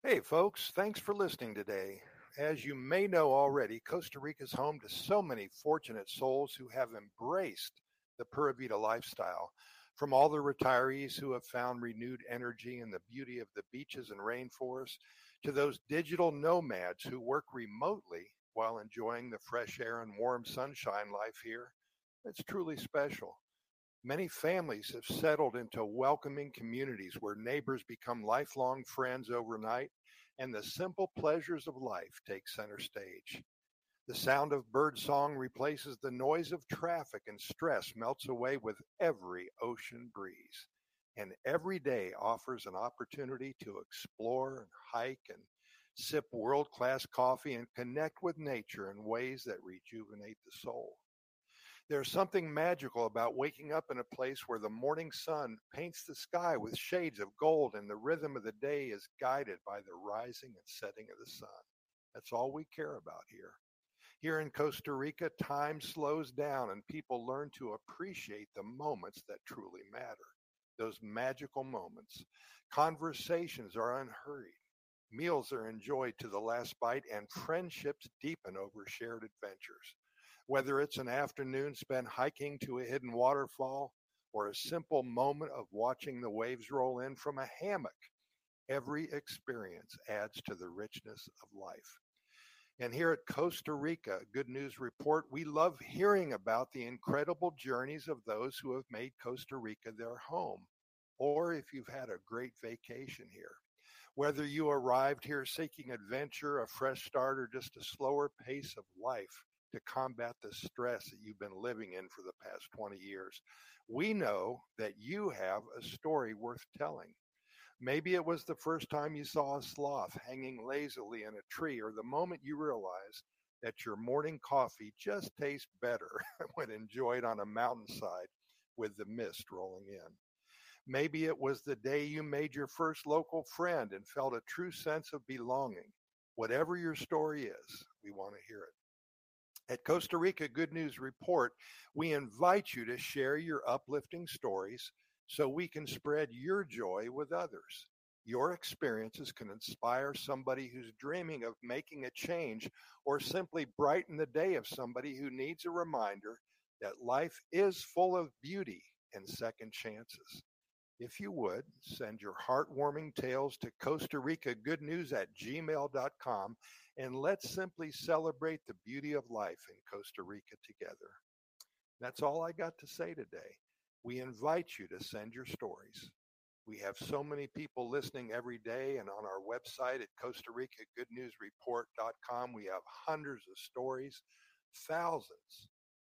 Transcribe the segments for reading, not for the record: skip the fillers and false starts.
Hey, folks, thanks for listening today. As you may know already, Costa Rica is home to so many fortunate souls who have embraced the Pura Vida lifestyle. From all the retirees who have found renewed energy in the beauty of the beaches and rainforests, to those digital nomads who work remotely while enjoying the fresh air and warm sunshine life here, it's truly special. Many families have settled into welcoming communities where neighbors become lifelong friends overnight and the simple pleasures of life take center stage. The sound of birdsong replaces the noise of traffic and stress melts away with every ocean breeze. And every day offers an opportunity to explore and hike and sip world class coffee and connect with nature in ways that rejuvenate the soul. There's something magical about waking up in a place where the morning sun paints the sky with shades of gold and the rhythm of the day is guided by the rising and setting of the sun. That's all we care about here. Here in Costa Rica, time slows down and people learn to appreciate the moments that truly matter. Those magical moments. Conversations are unhurried. Meals are enjoyed to the last bite and friendships deepen over shared adventures. Whether it's an afternoon spent hiking to a hidden waterfall or a simple moment of watching the waves roll in from a hammock, every experience adds to the richness of life. And here at Costa Rica Good News Report, we love hearing about the incredible journeys of those who have made Costa Rica their home, or if you've had a great vacation here. Whether you arrived here seeking adventure, a fresh start, or just a slower pace of life to combat the stress that you've been living in for the past 20 years, we know that you have a story worth telling. Maybe it was the first time you saw a sloth hanging lazily in a tree, or the moment you realized that your morning coffee just tastes better when enjoyed on a mountainside with the mist rolling in. Maybe it was the day you made your first local friend and felt a true sense of belonging. Whatever your story is, we want to hear it. At Costa Rica Good News Report, we invite you to share your uplifting stories so we can spread your joy with others. Your experiences can inspire somebody who's dreaming of making a change or simply brighten the day of somebody who needs a reminder that life is full of beauty and second chances. If you would, send your heartwarming tales to Costa Rica Good News at gmail.com and let's simply celebrate the beauty of life in Costa Rica together. That's all I got to say today. We invite you to send your stories. We have so many people listening every day, and on our website at Costa Rica Good News Report.com, we have hundreds of stories, thousands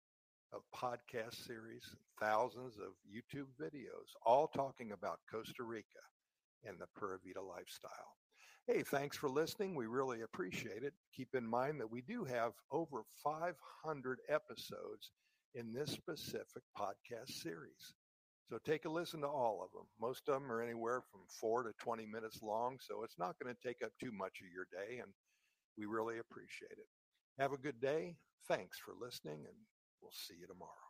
of podcast series, thousands of YouTube videos, all talking about Costa Rica and the Pura Vida lifestyle. Hey, thanks for listening. We really appreciate it. Keep in mind that we do have over 500 episodes in this specific podcast series. So take a listen to all of them. Most of them are anywhere from 4 to 20 minutes long, so it's not going to take up too much of your day, and we really appreciate it. Have a good day. Thanks for listening, and we'll see you tomorrow.